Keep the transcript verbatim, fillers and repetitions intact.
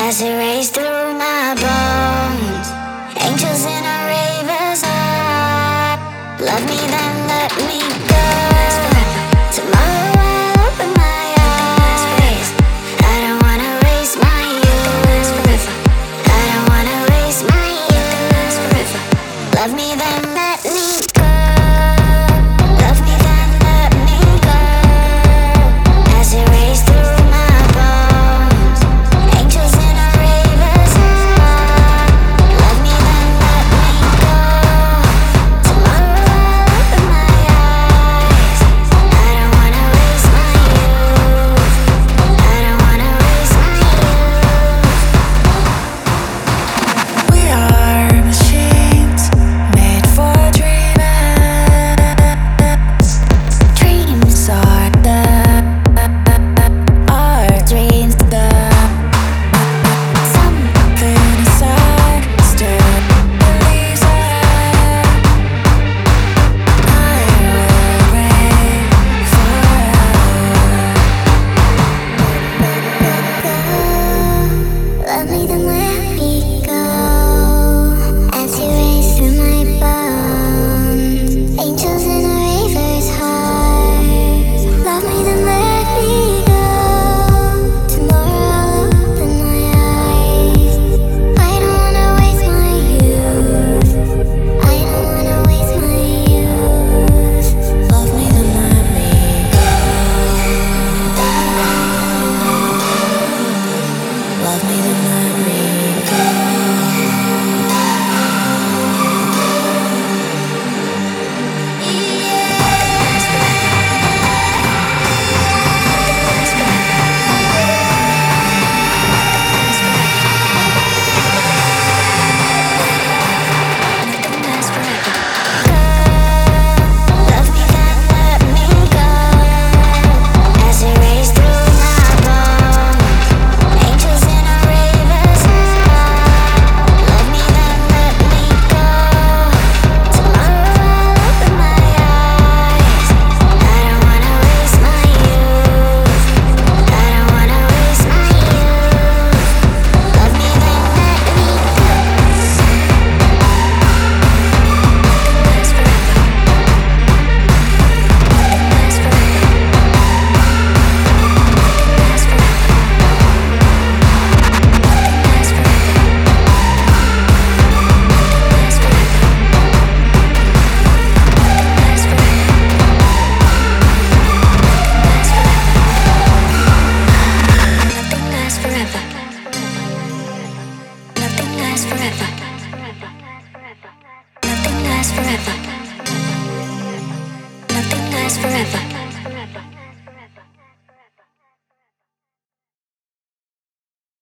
as it race through my bones. Angels in a raver's heart. Love me, then let me go. Tomorrow I'll open my eyes. I don't wanna waste my youth. I don't wanna waste my youth. Love me, then let me go. Love me, then let me go. As it race through my bones. Angels in a raver's heart. Love me, then let me go. Tomorrow I'll open my eyes. I don't wanna waste my youth. I don't wanna waste my youth. We are machines made for dreaming. Dreams are the our dreams the something inside still believes it. I will reign forever. Love me, then let me go. As you race through my bones. Angels in a raver's heart. Love me, then let me go. Tomorrow I'll open my eyes. I don't wanna waste my youth. I don't wanna waste my youth. Love me, then let me go. Love me, then let me go. Love me, then let me go. As it race through my bones. Angels in a raver's heart. Love me, then let me go. Tomorrow I'll open my eyes. I don't wanna waste my youth. I don't wanna waste my youth. Love me, then let me go. Nothing lasts forever. Nothing lasts forever. Nothing lasts forever. Nothing lasts forever.